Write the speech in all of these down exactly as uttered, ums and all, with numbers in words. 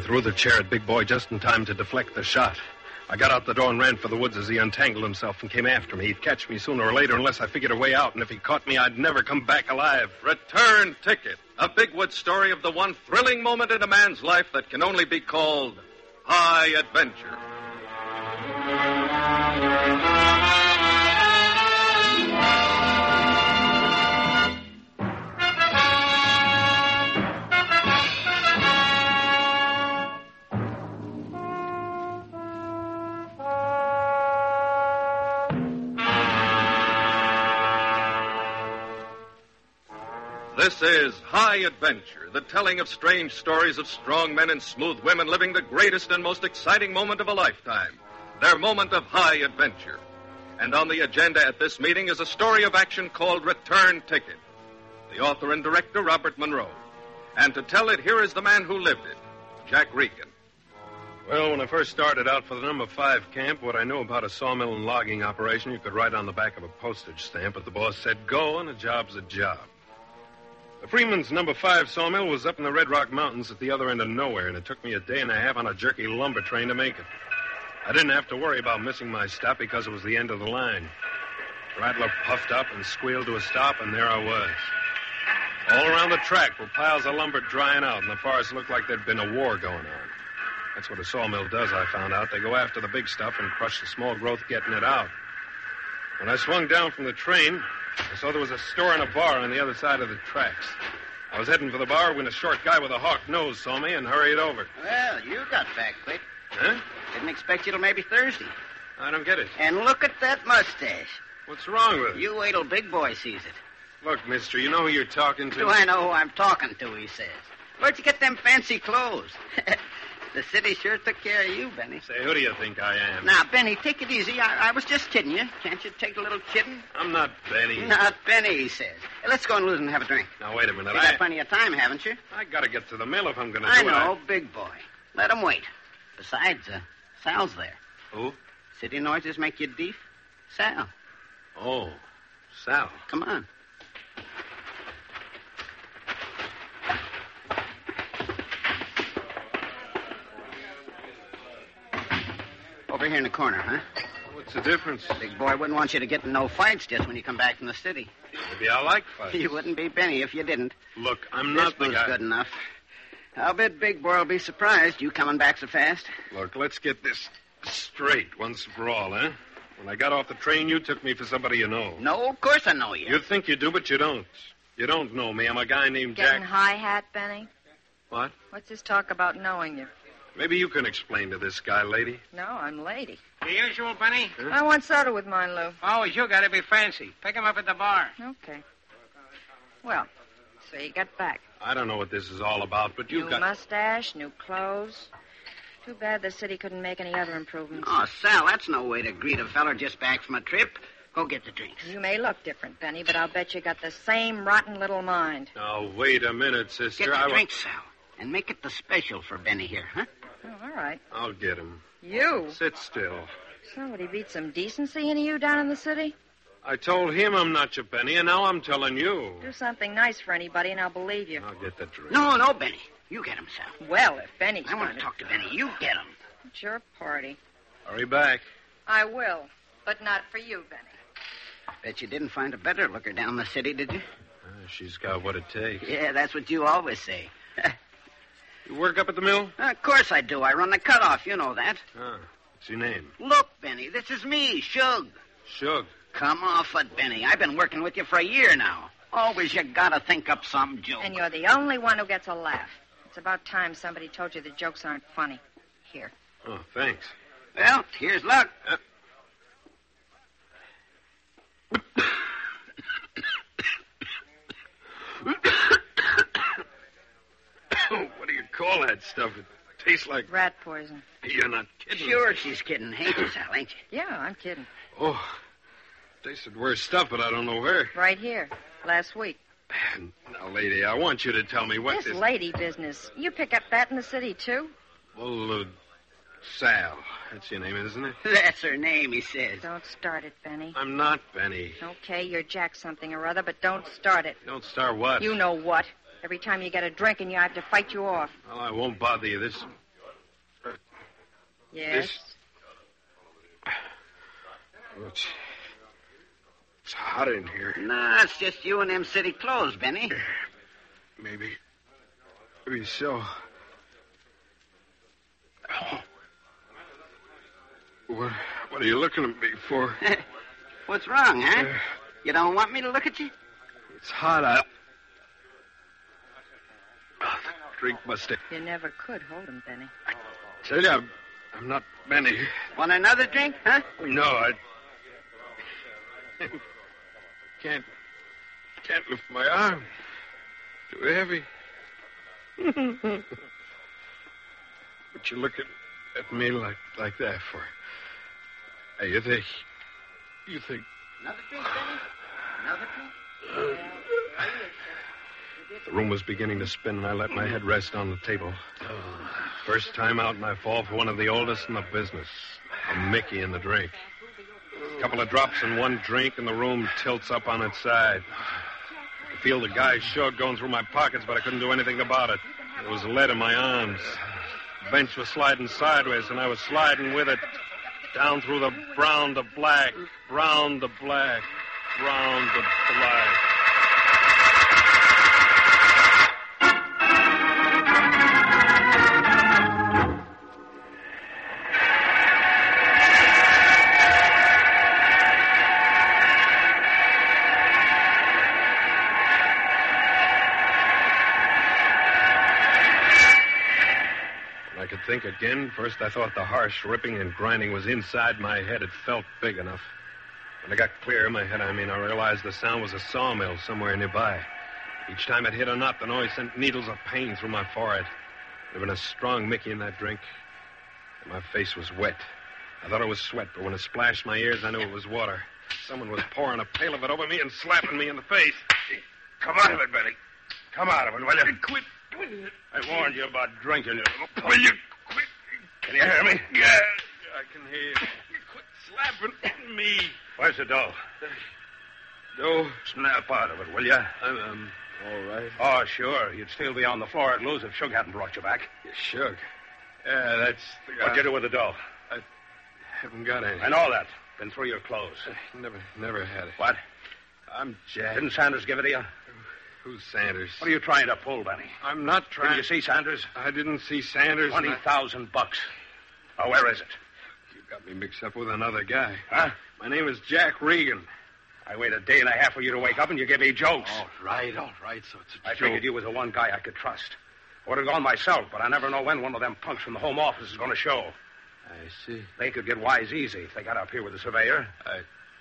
threw the chair at Big Boy just in time to deflect the shot. I got out the door and ran for the woods as he untangled himself and came after me. He'd catch me sooner or later unless I figured a way out, and if he caught me, I'd never come back alive. Return Ticket, a Bigwood story of the one thrilling moment in a man's life that can only be called high adventure. This is High Adventure, the telling of strange stories of strong men and smooth women living the greatest and most exciting moment of a lifetime, their moment of high adventure. And on the agenda at this meeting is a story of action called Return Ticket. The author and director, Robert Monroe. And to tell it, here is the man who lived it, Jack Regan. Well, when I first started out for the number five camp, what I knew about a sawmill and logging operation, you could write on the back of a postage stamp, but the boss said go, and a job's a job. The Freeman's number five sawmill was up in the Red Rock Mountains at the other end of nowhere, and it took me a day and a half on a jerky lumber train to make it. I didn't have to worry about missing my stop because it was the end of the line. Rattler puffed up and squealed to a stop, and there I was. All around the track were piles of lumber drying out, and the forest looked like there'd been a war going on. That's what a sawmill does, I found out. They go after the big stuff and crush the small growth getting it out. When I swung down from the train, I saw there was a store and a bar on the other side of the tracks. I was heading for the bar when a short guy with a hawk nose saw me and hurried over. Well, you got back quick. Huh? Didn't expect you till maybe Thursday. I don't get it. And look at that mustache. What's wrong with it? You wait till Big Boy sees it. Look, mister, you know who you're talking to? Do I know who I'm talking to, he says. Where'd you get them fancy clothes? The city sure took care of you, Benny. Say, who do you think I am? Now, Benny, take it easy. I, I was just kidding you. Can't you take a little kidding? I'm not Benny. Not Benny, he says. Hey, let's go and lose and have a drink. Now, wait a minute. You I... got plenty of time, haven't you? I gotta get to the mill if I'm gonna I do it. know, I know, Big Boy. Let him wait. Besides, uh, Sal's there. Who? City noises make you deaf. Sal. Oh, Sal. Come on. Over here in the corner, huh? What's the difference? Big Boy wouldn't want you to get in no fights just when you come back from the city. Maybe I like fights. You wouldn't be Benny if you didn't. Look, I'm this not the was guy... good enough. I'll bet Big Boy will be surprised you coming back so fast. Look, let's get this straight once for all, huh? When I got off the train, you took me for somebody you know. No, of course I know you. You think you do, but you don't. You don't know me. I'm a guy named Getting Jack... high hat, Benny? What? What's this talk about knowing you? Maybe you can explain to this guy, lady. No, I'm lady. The usual, Benny? Huh? I want soda with mine, Lou. Oh, you gotta be fancy. Pick him up at the bar. Okay. Well, so you got back. I don't know what this is all about, but you've new got... mustache, new clothes. Too bad the city couldn't make any other improvements. Oh, Sal, that's no way to greet a feller just back from a trip. Go get the drinks. You may look different, Benny, but I'll bet you got the same rotten little mind. Now, wait a minute, sister. Get the I wa- drinks, Sal, and make it the special for Benny here, huh? Oh, all right. I'll get him. You? Sit still. So would he beat some decency into you down in the city? I told him I'm not your Benny, and now I'm telling you. Do something nice for anybody, and I'll believe you. I'll get the drink. No, no, Benny. You get him, Sal. Well, if Benny's I want going to talk to Benny. You get him. It's your party. Hurry back. I will, but not for you, Benny. Bet you didn't find a better looker down the city, did you? Uh, she's got what it takes. Yeah, that's what you always say. You work up at the mill? Uh, of course I do. I run the cutoff. You know that. Ah, what's your name? Look, Benny, this is me, Shug. Shug. Come off it, Benny. I've been working with you for a year now. Always you gotta think up some joke. And you're the only one who gets a laugh. It's about time somebody told you the jokes aren't funny. Here. Oh, thanks. Well, here's luck. Uh, what do you call that stuff? It tastes like... Rat poison. You're not kidding. Sure she's kidding. Ain't you, Sal, ain't you? Yeah, I'm kidding. Oh, tasted worse stuff, but I don't know where. Right here. Last week. Now, lady, I want you to tell me what this this... lady business. You pick up that in the city, too? Well, uh, Sal. That's your name, isn't it? That's her name, he says. Don't start it, Benny. I'm not Benny. Okay, you're Jack something or other, but don't start it. Don't start what? You know what. Every time you get a drink and you have to fight you off. Well, I won't bother you. This Yes? This... Oh, it's... it's hot in here. No, it's just you and them city clothes, Benny. Maybe. Maybe so. Oh. What, what are you looking at me for? What's wrong, huh? Uh, You don't want me to look at you? It's hot out. Oh, the drink must have... You never could hold him, Benny. I tell you, I'm, I'm not Benny. Want another drink, huh? No, I... Can't... Can't lift my arm. Too heavy. What you looking at me like like that for? Hey, you think... You think... Another drink, Benny? Another drink? The room was beginning to spin, and I let my head rest on the table. First time out, and I fall for one of the oldest in the business. A Mickey in the drink. A couple of drops in one drink, and the room tilts up on its side. I feel the guy's shirt going through my pockets, but I couldn't do anything about it. There was lead in my arms. The bench was sliding sideways, and I was sliding with it. Down through the brown to black, brown to black, brown to black. Think again. First, I thought the harsh ripping and grinding was inside my head. It felt big enough. When I got clear in my head, I mean, I realized the sound was a sawmill somewhere nearby. Each time it hit a knot, the noise sent needles of pain through my forehead. There had been a strong Mickey in that drink, and my face was wet. I thought it was sweat, but when it splashed my ears, I knew it was water. Someone was pouring a pail of it over me and slapping me in the face. Come out of it, Benny. Come out of it, will you? Quit. I warned you about drinking. Will you quit? Can you hear me? Yeah, I can hear you. Quit slapping me. Where's the dough? Dough? Snap out of it, will you? I'm, I'm all right. Oh, sure. You'd still be on the floor at Lou's if Shug hadn't brought you back. You shook. Yeah, that's the guy. What'd you do with the dough? I haven't got any. I know that. Been through your clothes. I never, never had it. What? I'm Jack. Didn't Sanders give it to you? Who's Sanders? What are you trying to pull, Benny? I'm not trying... Did you see Sanders? I didn't see Sanders. Twenty thousand bucks. Oh, where is it? You got me mixed up with another guy. Huh? My name is Jack Regan. I waited a day and a half for you to wake up and you give me jokes. All right, all right, so it's a I joke. figured you was the one guy I could trust. I would have gone myself, but I never know when one of them punks from the Home Office is going to show. I see. They could get wise easy if they got up here with the surveyor. I...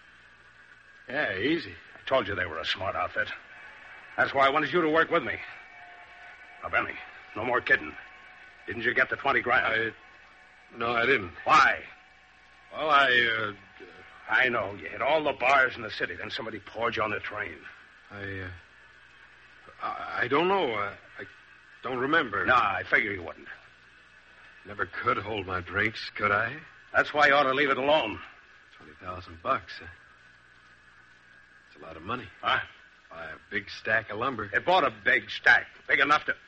Yeah, easy. I told you they were a smart outfit. That's why I wanted you to work with me. Now, Benny, no more kidding. Didn't you get the twenty grand? I... No, I didn't. Why? Well, I, uh... I know. You hit all the bars in the city. Then somebody poured you on the train. I, uh... I, I don't know. I, I don't remember. Nah, I figure you wouldn't. Never could hold my drinks, could I? That's why you ought to leave it alone. Twenty thousand bucks. Uh, it's a lot of money. Huh? Buy a big stack of lumber. It bought a big stack. Big enough to...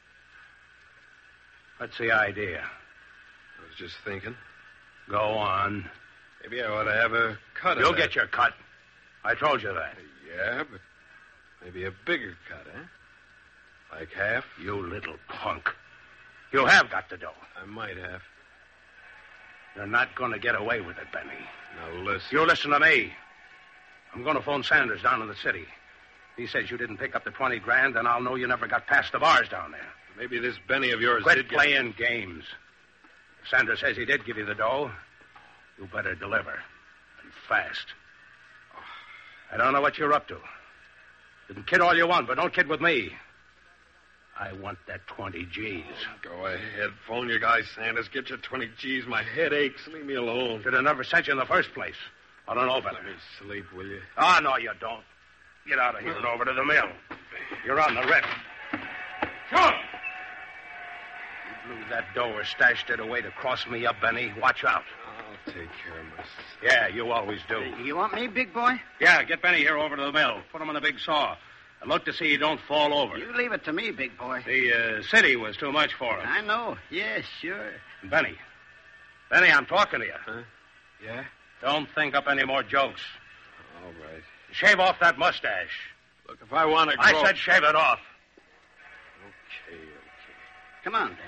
What's the idea? I was just thinking. Go on. Maybe I ought to have a cut You'll of that. get your cut. I told you that. Yeah, but maybe a bigger cut, eh? Like half? You little punk. You have got the dough. I might have. You're not going to get away with it, Benny. Now, listen. You listen to me. I'm going to phone Sanders down in the city. He says you didn't pick up the twenty grand, then I'll know you never got past the bars down there. Maybe this Benny of yours Quit did get... playing games. If Sanders says he did give you the dough, you better deliver. And fast. I don't know what you're up to. You can kid all you want, but don't kid with me. I want that twenty G's. Go ahead. Phone your guy, Sanders. Get your twenty G's. My head aches. Leave me alone. Should have never sent you in the first place. I don't know better. Let me sleep, will you? Oh, no, you don't. Get out of here and over to the mill. You're on the rip. Sure. You blew that dough or stashed it away to cross me up, Benny. Watch out. I'll take care of myself. Yeah, you always do. You want me, big boy? Yeah, get Benny here over to the mill. Put him on the big saw. And look to see he don't fall over. You leave it to me, big boy. The uh, city was too much for him. I know. Yes, sure. And Benny. Benny, I'm talking to you. Huh? Yeah? Don't think up any more jokes. All right. Shave off that mustache. Look, if I want to grow... I said shave it off. Okay, okay. Come on,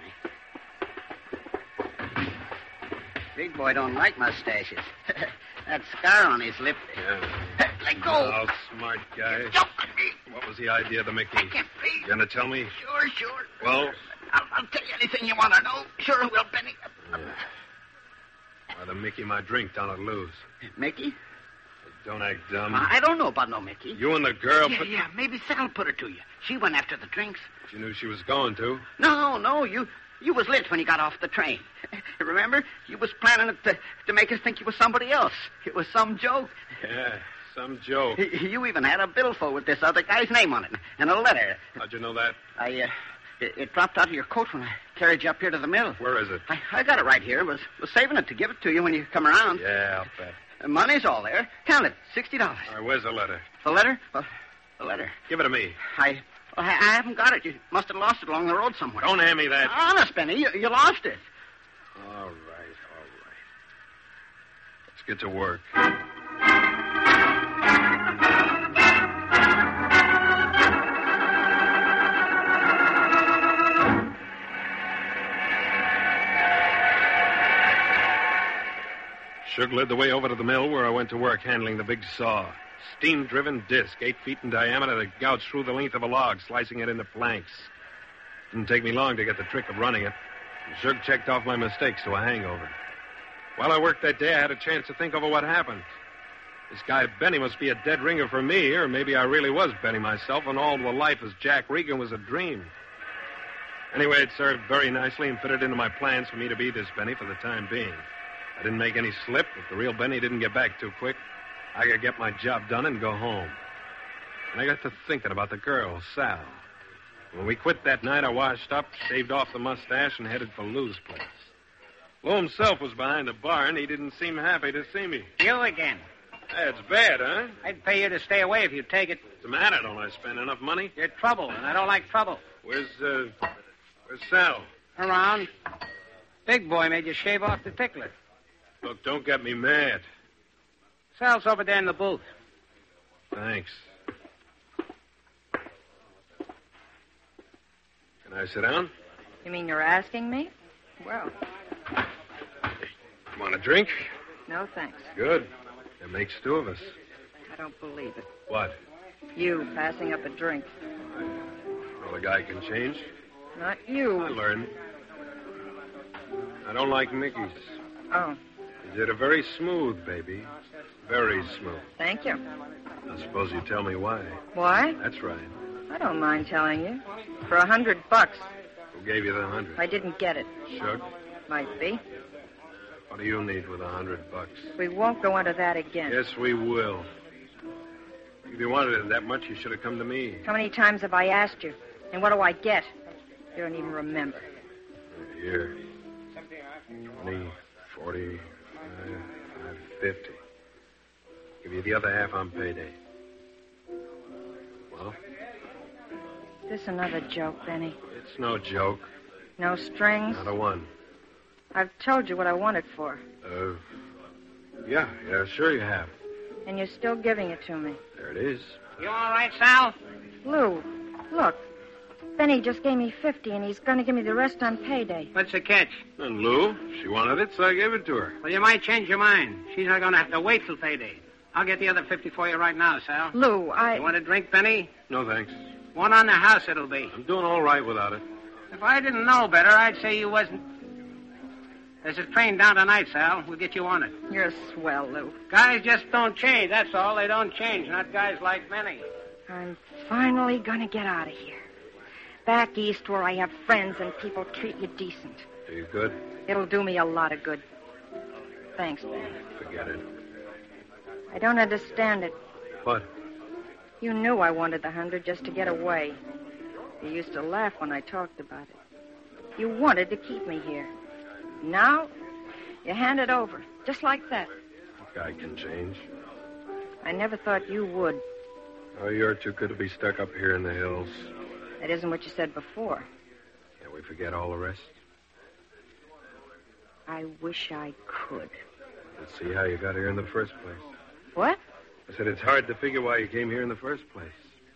Benny. Big boy don't like mustaches. That scar on his lip. Yeah. Let go. Oh, smart guy. Jump at me. What was the idea of the Mickey? I can't be. You gonna tell me? Sure, sure. Well? I'll, I'll tell you anything you want to know. Sure I will, Benny. Yeah. Why, the Mickey my drink down at Lou's. Mickey? Don't act dumb. I don't know about no Mickey. You and the girl Yeah, put... yeah, maybe Sal put her to you. She went after the drinks. She knew she was going to. No, no, you you was lit when you got off the train. Remember? You was planning it to, to make us think you was somebody else. It was some joke. Yeah, some joke. You even had a billfold with this other guy's name on it and a letter. How'd you know that? I, uh, it, it dropped out of your coat when I carried you up here to the mill. Where is it? I, I got it right here. Was was saving it to give it to you when you come around. Yeah, I'll bet. Uh, money's all there. Count it. Sixty dollars. All right, where's the letter? The letter? Well, the letter. Give it to me. I, well, I I haven't got it. You must have lost it along the road somewhere. Don't hand me that. Honest, Benny, you, you lost it. All right, all right. Let's get to work. Shug led the way over to the mill where I went to work handling the big saw. Steam-driven disc, eight feet in diameter, that gouged through the length of a log, slicing it into planks. Didn't take me long to get the trick of running it. Shug checked off my mistakes to a hangover. While I worked that day, I had a chance to think over what happened. This guy Benny must be a dead ringer for me, or maybe I really was Benny myself, and all the life as Jack Regan was a dream. Anyway, it served very nicely and fitted into my plans for me to be this Benny for the time being. I didn't make any slip. If the real Benny didn't get back too quick, I could get my job done and go home. And I got to thinking about the girl, Sal. When we quit that night, I washed up, shaved off the mustache, and headed for Lou's place. Lou himself was behind the bar, and he didn't seem happy to see me. You again. That's bad, huh? I'd pay you to stay away if you'd take it. What's the matter? Don't I spend enough money? You're trouble, and I don't like trouble. Where's, uh, where's Sal? Around. Big boy made you shave off the tickler. Look, don't get me mad. Sal's over there in the booth. Thanks. Can I sit down? You mean you're asking me? Well, Want a drink? no thanks. Good. It makes two of us. I don't believe it. What? You passing up a drink. Well, a guy can change. Not I you. learn. I don't like Mickey's. Oh, You did a very smooth, baby. Very smooth. thank you. I suppose you tell me why. Why? That's right. I don't mind telling you. For a hundred bucks. Who gave you the hundred? I didn't get it. Shug? Might be. What do you need with a hundred bucks? We won't go into that again. Yes, we will. If you wanted it that much, you should have come to me. How many times have I asked you? And what do I get? You don't even remember. Here. Twenty, forty, five, five, fifty. Give you the other half on payday. Well, Is this another joke, Benny? it's no joke. No strings? Not a one. I've told you what I want it for. Uh, yeah, yeah, sure you have. And you're still giving it to me. There it is. You all right, Sal? Lou, look. Benny just gave me fifty, and he's going to give me the rest on payday. What's the catch? And Lou, she wanted it, so I gave it to her. Well, you might change your mind. She's not going to have to wait till payday. I'll get the other fifty for you right now, Sal. Lou, I... You want a drink, Benny? No, thanks. One on the house it'll be. I'm doing all right without it. If I didn't know better, I'd say you wasn't... There's a train down tonight, Sal. We'll get you on it. You're swell, Lou. Guys just don't change, that's all. They don't change, not guys like Benny. I'm finally going to get out of here. Back east where I have friends and people treat you decent. Are you good? It'll do me a lot of good. Thanks, Benny. Forget it. I don't understand it. What? You knew I wanted the hundred just to get away. You used to laugh when I talked about it. You wanted to keep me here. Now, you hand it over, just like that. A guy can change. I never thought you would. Oh, you're too good to be stuck up here in the hills. That isn't what you said before. Can't we forget all the rest? I wish I could. Let's see how you got here in the first place. What? I said it's hard to figure why you came here in the first place.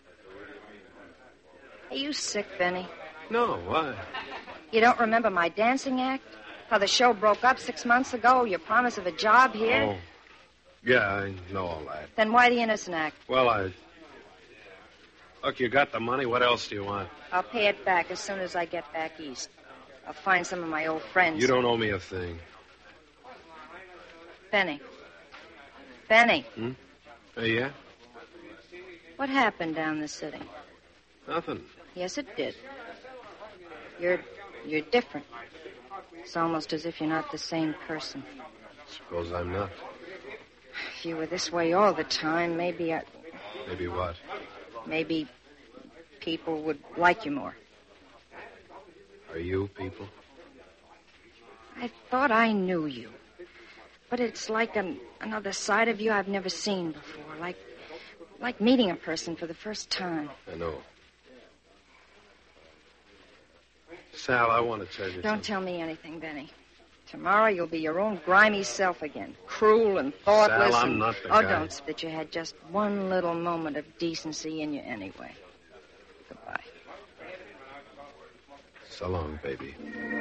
Are you sick, Benny? No, why? You don't remember my dancing act? How the show broke up six months ago? Your promise of a job here? Oh, yeah, I know all that. Then why the innocent act? Well, I... Look, you got the money. What else do you want? I'll pay it back as soon as I get back east. I'll find some of my old friends. You don't owe me a thing. Benny. Benny. Hmm? Uh, yeah? What happened down the city? Nothing. Yes, it did. You're... you're different. It's almost as if you're not the same person. Suppose I'm not. If you were this way all the time, maybe I... Maybe what? Maybe people would like you more. Are you people? I thought I knew you. But it's like an, another side of you I've never seen before. Like, like meeting a person for the first time. I know. Sal, I want to tell you Don't something. tell me anything, Benny. Tomorrow you'll be your own grimy self again. Cruel and thoughtless. Sal, I'm and... not the oh, guy. don't spit. You had just one little moment of decency in you anyway. Goodbye. So long, baby.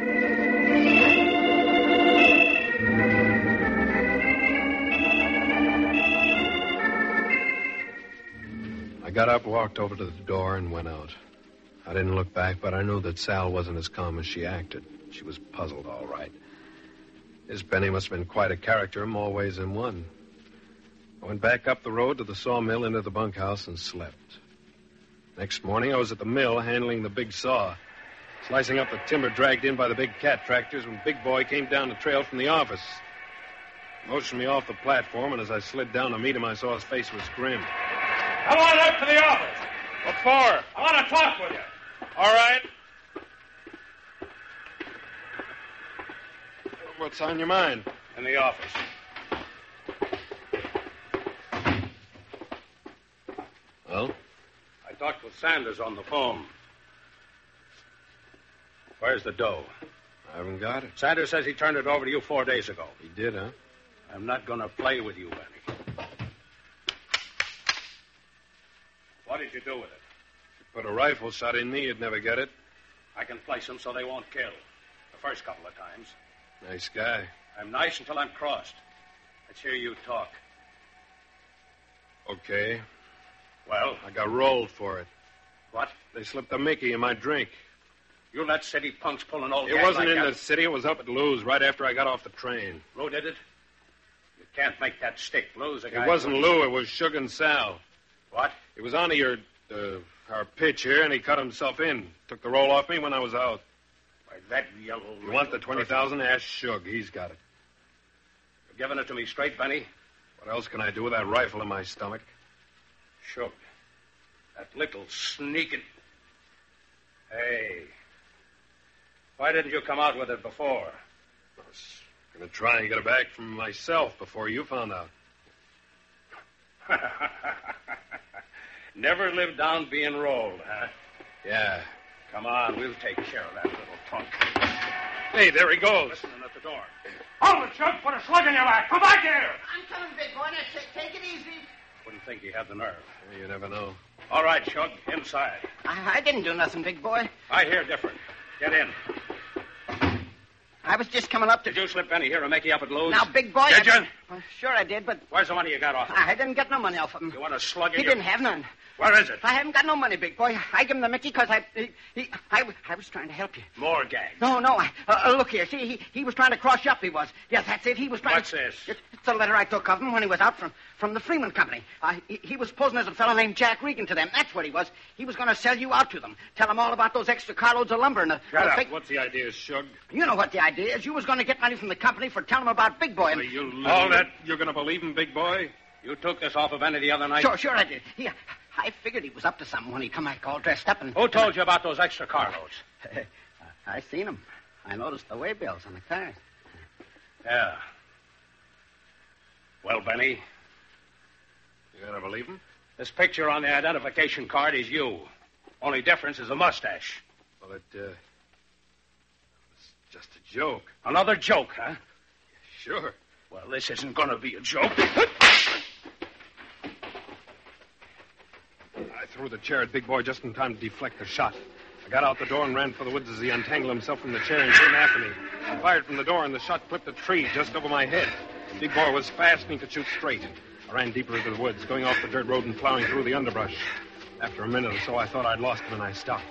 I got up, walked over to the door, and went out. I didn't look back, but I knew that Sal wasn't as calm as she acted. She was puzzled, all right. This Benny must have been quite a character in more ways than one. I went back up the road to the sawmill into the bunkhouse and slept. Next morning, I was at the mill handling the big saw, slicing up the timber dragged in by the big cat tractors when Big Boy came down the trail from the office. He motioned me off the platform, and as I slid down to meet him, I saw his face was grim. Come on up to the office. What for? I want to talk with you. All right. What's on your mind? In the office. Well? I talked with Sanders on the phone. Where's the dough? I haven't got it. Sanders says he turned it over to you four days ago. He did, huh? I'm not going to play with you, Benny. What did you do with it? Put a rifle shot in me, you'd never get it. I can place them so they won't kill. The first couple of times. Nice guy. I'm nice until I'm crossed. Let's hear you talk. Okay. Well? I got rolled for it. What? They slipped a Mickey in my drink. You let city punks pull an old It gag wasn't like in that. the city. It was up at Lou's right after I got off the train. Lou did it? You can't make that stick. Lou's a guy... It wasn't Lou. It was Suge and Sal. What? It was onto your, uh, our pitch here, and he cut himself in. Took the roll off me when I was out. Why, that yellow... You want the twenty thousand? Ask Suge. He's got it. You're giving it to me straight, Benny? What else can I do with that rifle in my stomach? Sure. That little sneaking... Hey. Why didn't you come out with it before? I was going to try and get it back from myself before you found out. Never lived down being rolled, huh? Yeah. Come on, we'll take care of that little punk. Hey, there he goes. Listening at the door. Hold it, Chuck. Put a slug in your back. Come back here. I'm coming, big boy. Now, take, take it easy. Wouldn't think he had the nerve. You never know. All right, Shug, inside. I, I didn't do nothing, big boy. I hear different. Get in. I was just coming up to... Did you slip Benny here and make you up at Lou's? Now, big boy... Did I... you? Well, sure I did, but Where's the money you got off him? I didn't get no money off of him. You want a slug in He your... didn't have none. Where is it? I haven't got no money, big boy. I give him the Mickey because I... He, he, I... I was trying to help you. More gags. No, no. I, uh, look here. See, he, he was trying to cross you up, he was. Yes, that's it. He was trying What's to... this? It's, it's the letter I took of him when he was out from, from the Freeman Company. Uh, he, he was posing as a fellow named Jack Regan to them. That's what he was. He was going to sell you out to them. Tell them all about those extra carloads of lumber and the... Shut the up. fake- What's the idea, Suge? You know what the idea is. You was going to get money from the company for telling them about Big Boy. And... Are you All that- You're going to believe him, big boy? You took this off of Benny the other night? Sure, sure I did. He, I figured he was up to something when he come back all dressed up and... Who told you about those extra carloads? I seen him. I noticed the way bills on the cars. Yeah. Well, Benny, You going to believe him? this picture on the identification card is you. Only difference is a mustache. Well, it, uh... Just a joke. Another joke, huh? Sure. Well, this isn't going to be a joke. I threw the chair at Big Boy just in time to deflect the shot. I got out the door and ran for the woods as he untangled himself from the chair and came after me. I fired from the door, and the shot clipped a tree just over my head. Big Boy was fast, and he could shoot straight. I ran deeper into the woods, going off the dirt road and plowing through the underbrush. After a minute or so, I thought I'd lost him, and I stopped.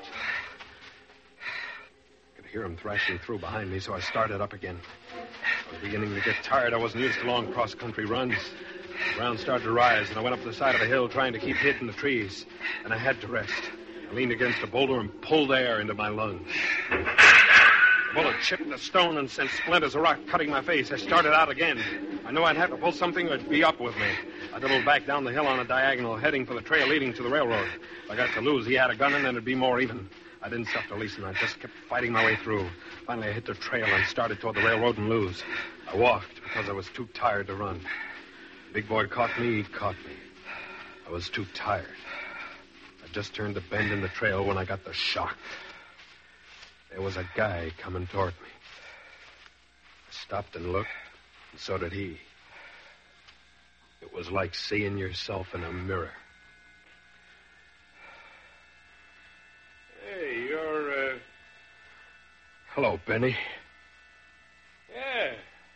I could hear him thrashing through behind me, so I started up again. I was beginning to get tired. I wasn't used to long cross-country runs. The ground started to rise, and I went up the side of a hill trying to keep hid in the trees. And I had to rest. I leaned against a boulder and pulled air into my lungs. The bullet chipped the stone and sent splinters of rock cutting my face. I started out again. I knew I'd have to pull something or it'd be up with me. I doubled back down the hill on a diagonal, heading for the trail leading to the railroad. If I got to lose, he had a gun, and then it'd be more even. I didn't stop to listen. I just kept fighting my way through. Finally, I hit the trail and started toward the railroad and lose. I walked because I was too tired to run. Big Boy caught me. He caught me. I was too tired. I just turned the bend in the trail when I got the shock. There was a guy coming toward me. I stopped and looked, and so did he. It was like seeing yourself in a mirror. Hey, you're, uh... Hello, Benny. Yeah.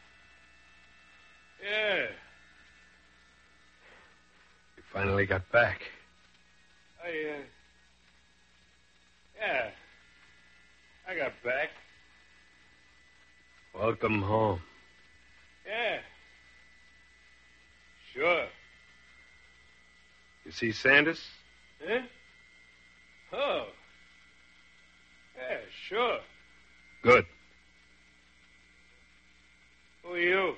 Yeah. You finally got back. I, uh... Yeah. I got back. Welcome home. Yeah. Sure. You see Sanders? Huh? Oh. Yeah, sure. Good. Who are you?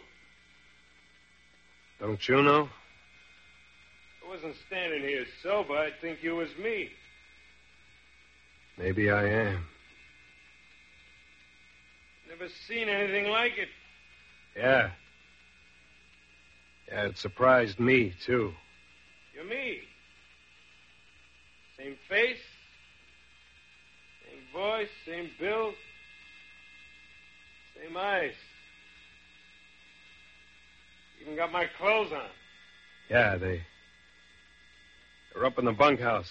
Don't you know? I wasn't standing here sober. I'd think you was me. Maybe I am. Never seen anything like it. Yeah. Yeah, it surprised me, too. You're me. Same face, same voice, same build, same eyes. Even got my clothes on. Yeah, they... They're up in the bunkhouse.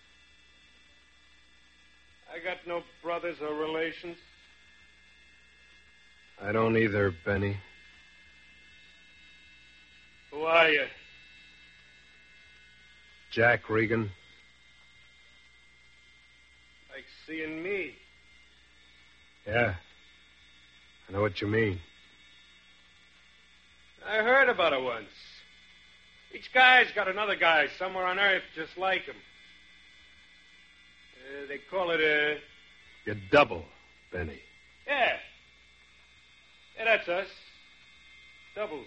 I got no brothers or relations. I don't either, Benny. Who are you? Jack Regan. Like seeing me. Yeah. I know what you mean. I heard about it once. Each guy's got another guy somewhere on Earth just like him. Uh, they call it a... You're double, Benny. Yeah. Yeah, that's us. Doubles.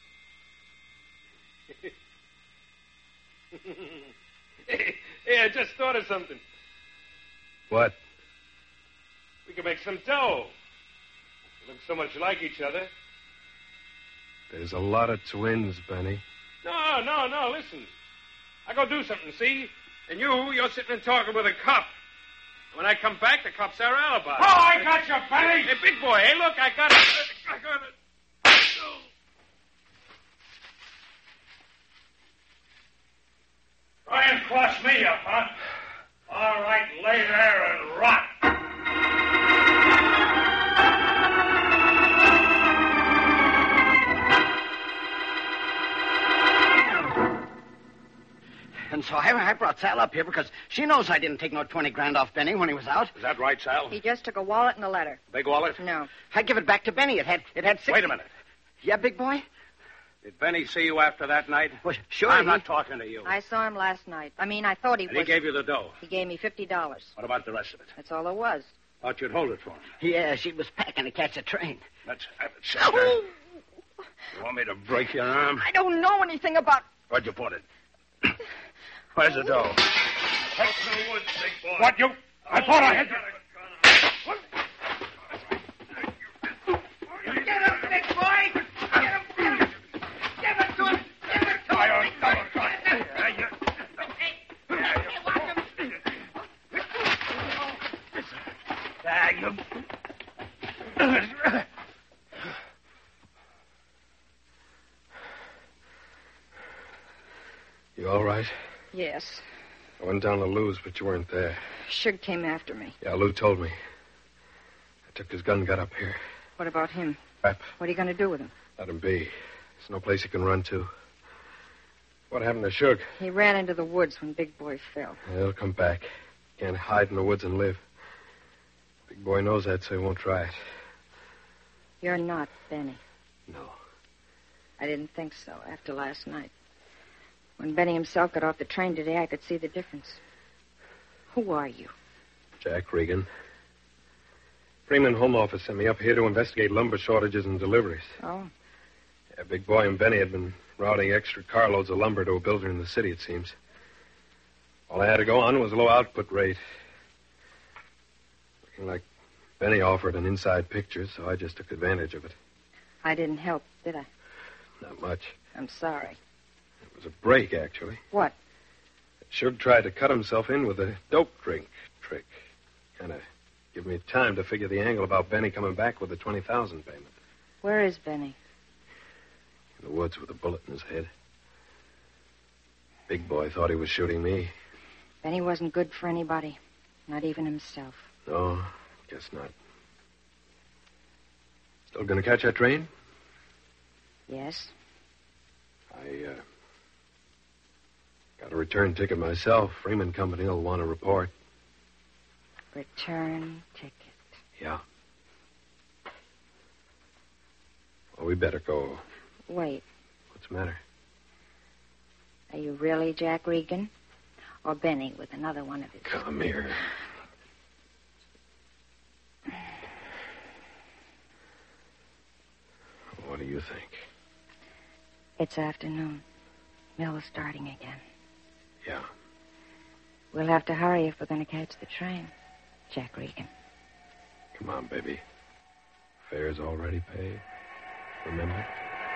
Hey, I just thought of something. What? We could make some dough. We look so much like each other. There's a lot of twins, Benny. No, no, no, listen. I go do something, see? And you, you're sitting and talking with a cop. When I come back, the cop's our alibi. Oh, I got you, Benny! Hey, big boy, hey, look, I got it. I got it. Try and cross me up, huh? All right, lay there and rot. And so I, I brought Sal up here because she knows I didn't take no twenty grand off Benny when he was out. Is that right, Sal? He just took a wallet and a letter. Big wallet? No. I give it back to Benny. It had it had six. Wait a minute. Yeah, big boy? Did Benny see you after that night? Well, sure. I'm he... not talking to you. I saw him last night. I mean, I thought he And was... he gave you the dough. He gave me fifty dollars. What about the rest of it? That's all there was. Thought you'd hold it for him. Yeah, she was packing to catch a train. Let's have it, sister. You want me to break your arm? I don't know anything about... Where'd you put it? Where's the dough? Take the woods, big boy. What, you? I thought I had you. Get up, big boy! Get him! Get him! Give it to him! Give it to him! Hey, watch him! Ah, you... You all right? Yes. I went down to Lou's, but you weren't there. Shug came after me. Yeah, Lou told me. I took his gun and got up here. What about him? Crap. What are you going to do with him? Let him be. There's no place he can run to. What happened to Shug? He ran into the woods when Big Boy fell. Yeah, he'll come back. Can't hide in the woods and live. Big Boy knows that, so he won't try it. You're not Benny. No. I didn't think so after last night. When Benny himself got off the train today, I could see the difference. Who are you? Jack Regan. Freeman Home Office sent me up here to investigate lumber shortages and deliveries. Oh. Yeah, Big Boy and Benny had been routing extra carloads of lumber to a builder in the city, it seems. All I had to go on was a low output rate. Looking like Benny offered an inside picture, so I just took advantage of it. I didn't help, did I? Not much. I'm sorry. It was a break, actually. What? Shug tried to cut himself in with a dope drink trick. Kind of give me time to figure the angle about Benny coming back with the twenty thousand dollars payment. Where is Benny? In the woods with a bullet in his head. Big Boy thought he was shooting me. Benny wasn't good for anybody, not even himself. No, guess not. Still gonna catch that train? Yes. I, uh, got a return ticket myself. Freeman Company will want to report. Return ticket. Yeah. Well, we better go. Wait. What's the matter? Are you really Jack Regan? Or Benny with another one of his... Come here. What do you think? It's afternoon. Mill is starting again. Yeah. We'll have to hurry if we're going to catch the train, Jack Regan. Come on, baby. Fare's already paid. Remember?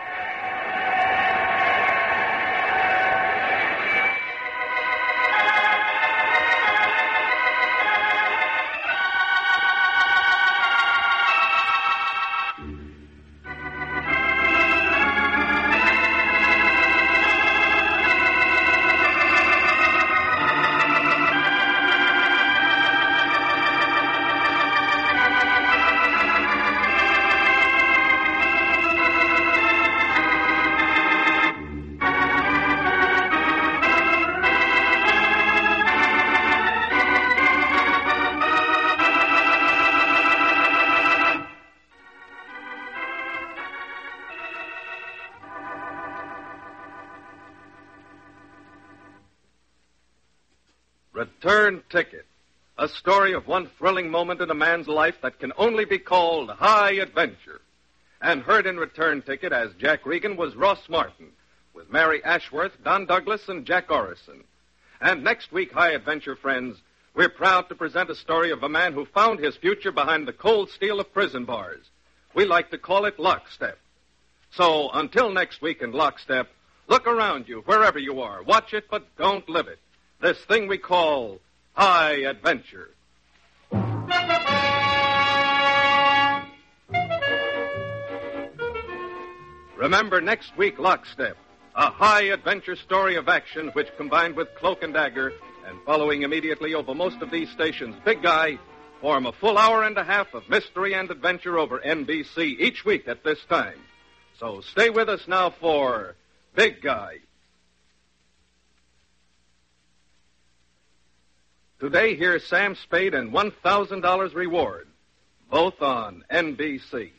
Return Ticket, a story of one thrilling moment in a man's life that can only be called high adventure. And heard in Return Ticket as Jack Regan was Ross Martin, with Mary Ashworth, Don Douglas, and Jack Orison. And next week, High Adventure friends, we're proud to present a story of a man who found his future behind the cold steel of prison bars. We like to call it Lockstep. So, until next week in Lockstep, look around you, wherever you are. Watch it, but don't live it. This thing we call high adventure. Remember next week, Lockstep, a high adventure story of action which, combined with Cloak and Dagger and following immediately over most of these stations, Big Guy, form a full hour and a half of mystery and adventure over N B C each week at this time. So stay with us now for Big Guy. Today, here's Sam Spade and one thousand dollars reward, both on N B C.